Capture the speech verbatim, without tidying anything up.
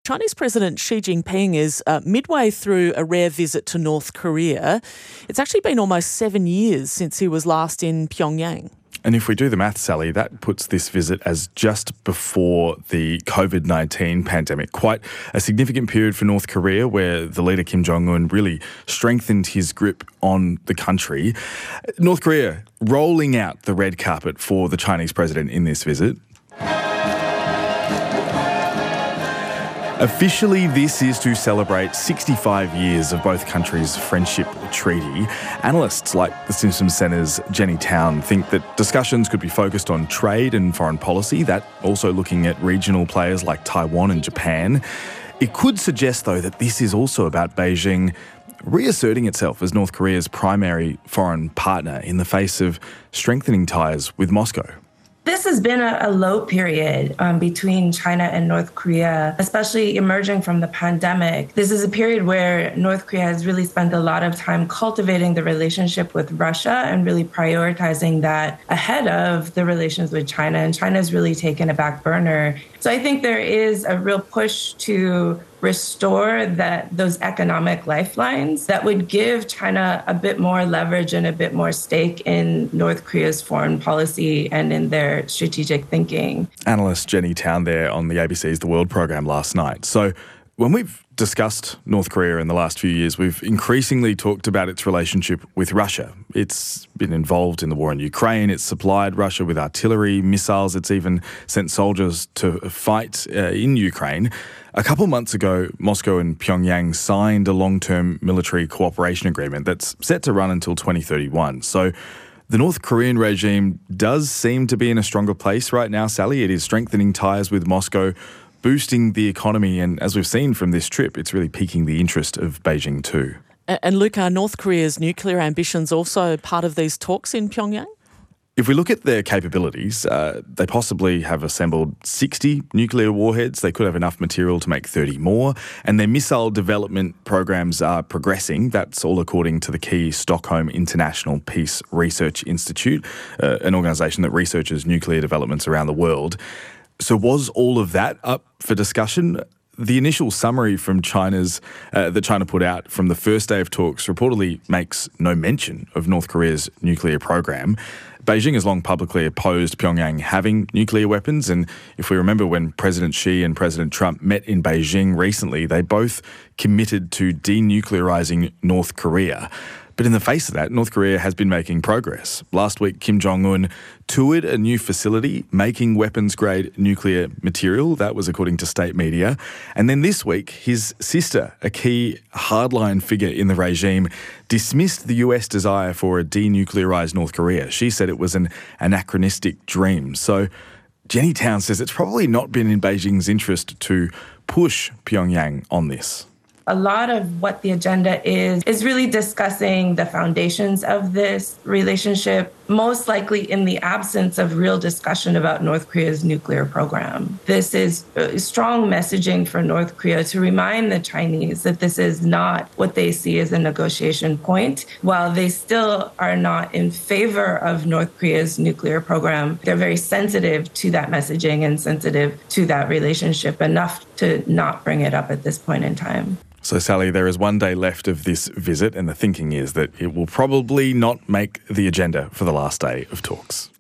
Chinese President Xi Jinping is uh, midway through a rare visit to North Korea. It's actually been almost seven years since he was last in Pyongyang. And if we do the math, Sally, that puts this visit as just before the covid nineteen pandemic. Quite a significant period for North Korea where the leader Kim Jong-un really strengthened his grip on the country. North Korea rolling out the red carpet for the Chinese president in this visit. Officially, this is to celebrate sixty-five years of both countries' friendship treaty. Analysts like the Simpson Centre's Jenny Town think that discussions could be focused on trade and foreign policy, that also looking at regional players like Taiwan and Japan. It could suggest, though, that this is also about Beijing reasserting itself as North Korea's primary foreign partner in the face of strengthening ties with Moscow. This has been a, a low period um, between China and North Korea, especially emerging from the pandemic. This is a period where North Korea has really spent a lot of time cultivating the relationship with Russia and really prioritizing that ahead of the relations with China. And China's really taken a back burner. So I think there is a real push to restore that those economic lifelines that would give China a bit more leverage and a bit more stake in North Korea's foreign policy and in their strategic thinking. Analyst Jenny Town there on the A B C's The World programme last night. So when we've discussed North Korea in the last few years, we've increasingly talked about its relationship with Russia. It's been involved in the war in Ukraine. It's supplied Russia with artillery, missiles. It's even sent soldiers to fight uh, in Ukraine. A couple months ago, Moscow and Pyongyang signed a long-term military cooperation agreement that's set to run until twenty thirty-one. So the North Korean regime does seem to be in a stronger place right now, Sally. It is strengthening ties with Moscow, boosting the economy, and as we've seen from this trip, it's really piquing the interest of Beijing too. And Luke, are North Korea's nuclear ambitions also part of these talks in Pyongyang? If we look at their capabilities, uh, they possibly have assembled sixty nuclear warheads. They could have enough material to make thirty more. And their missile development programs are progressing. That's all according to the key Stockholm International Peace Research Institute, uh, an organisation that researches nuclear developments around the world. So was all of that up for discussion? The initial summary from China's uh, that China put out from the first day of talks reportedly makes no mention of North Korea's nuclear program. Beijing has long publicly opposed Pyongyang having nuclear weapons, and if we remember when President Xi and President Trump met in Beijing recently, they both committed to denuclearizing North Korea. But in the face of that, North Korea has been making progress. Last week, Kim Jong-un toured a new facility making weapons-grade nuclear material. That was according to state media. And then this week, his sister, a key hardline figure in the regime, dismissed the U S desire for a denuclearized North Korea. She said it was an anachronistic dream. So Jenny Town says it's probably not been in Beijing's interest to push Pyongyang on this. A lot of what the agenda is, is really discussing the foundations of this relationship, most likely in the absence of real discussion about North Korea's nuclear program. This is strong messaging for North Korea to remind the Chinese that this is not what they see as a negotiation point. While they still are not in favor of North Korea's nuclear program, they're very sensitive to that messaging and sensitive to that relationship enough to not bring it up at this point in time. So, Sally, there is one day left of this visit, and the thinking is that it will probably not make the agenda for the last day of talks.